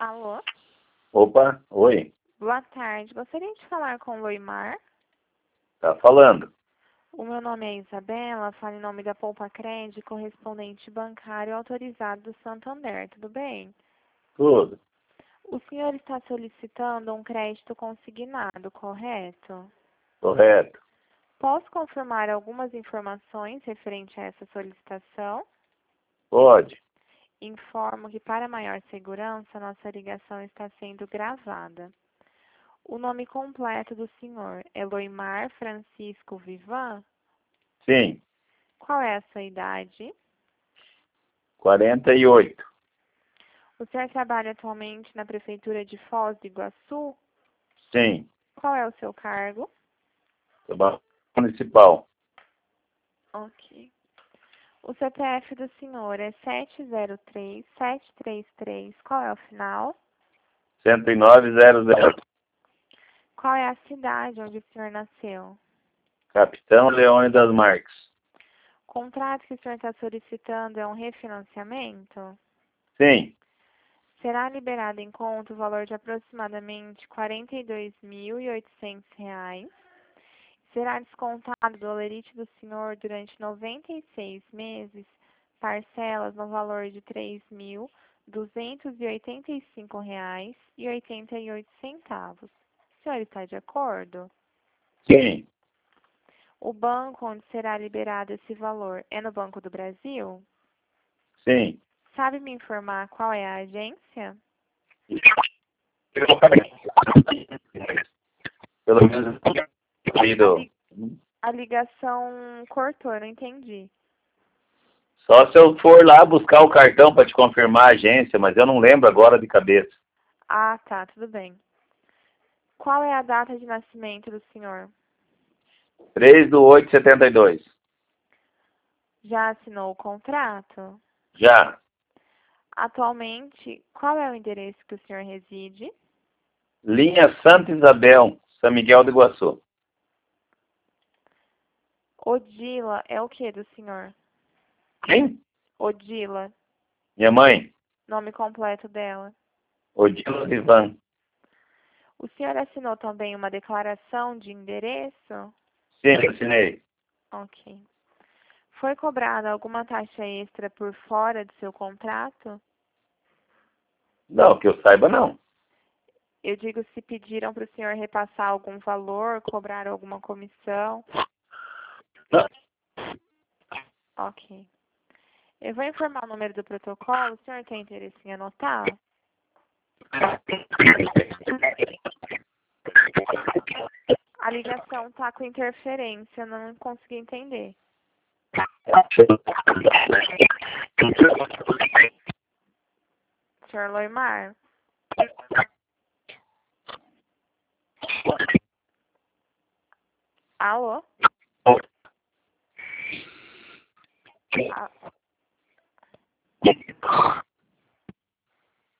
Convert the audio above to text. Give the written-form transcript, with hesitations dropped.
Alô? Opa, oi, Boa tarde. Gostaria de falar com o Loimar. tá falando. O meu nome é Isabela, falo em nome da Poupa Cred, correspondente bancário autorizado do Santander, tudo bem? Tudo, O senhor está solicitando um crédito consignado, correto? correto. Posso confirmar algumas informações referente a essa solicitação? Pode, Informo que, para maior segurança, nossa ligação está sendo gravada. O nome completo do senhor é Loimar Francisco Vivan? sim, Qual é a sua idade? 48, O senhor trabalha atualmente na Prefeitura de Foz do Iguaçu? sim, Qual é o seu cargo? trabalho municipal, Ok. O CPF do senhor é 703-733. Qual é o final? 10900, Qual é a cidade onde o senhor nasceu? Capitão Leônidas Marques, O contrato que o senhor está solicitando é um refinanciamento? sim, Será liberado em conta o valor de aproximadamente R$ 42.800. Será descontado do holerite do senhor durante 96 meses, parcelas no valor de R$ 3.285,88. O senhor está de acordo? sim, O banco onde será liberado esse valor é no Banco do Brasil? sim. Sabe me informar qual é a agência? Pelo menos, A ligação cortou, eu não entendi. só se eu for lá buscar o cartão para te confirmar a agência, mas eu não lembro agora de cabeça. Ah, tá, tudo bem. Qual é a data de nascimento do senhor? 3/8/72. Já assinou o contrato? Já, Atualmente, qual é o endereço que o senhor reside? linha Santa Isabel, São Miguel do Iguaçu. Odila é o que do senhor? Quem? Odila, Minha mãe, nome completo dela. Odila Vivan. O senhor assinou também uma declaração de endereço? Sim, assinei. Ok. Foi cobrada alguma taxa extra por fora do seu contrato? Não, que eu saiba, não. Eu digo se pediram para o senhor repassar algum valor, cobrar alguma comissão. Não. Ok. Eu vou informar o número do protocolo. O senhor tem interesse em anotar? A ligação está com interferência, eu não consegui entender. Senhor Loimar? Alô? Ah,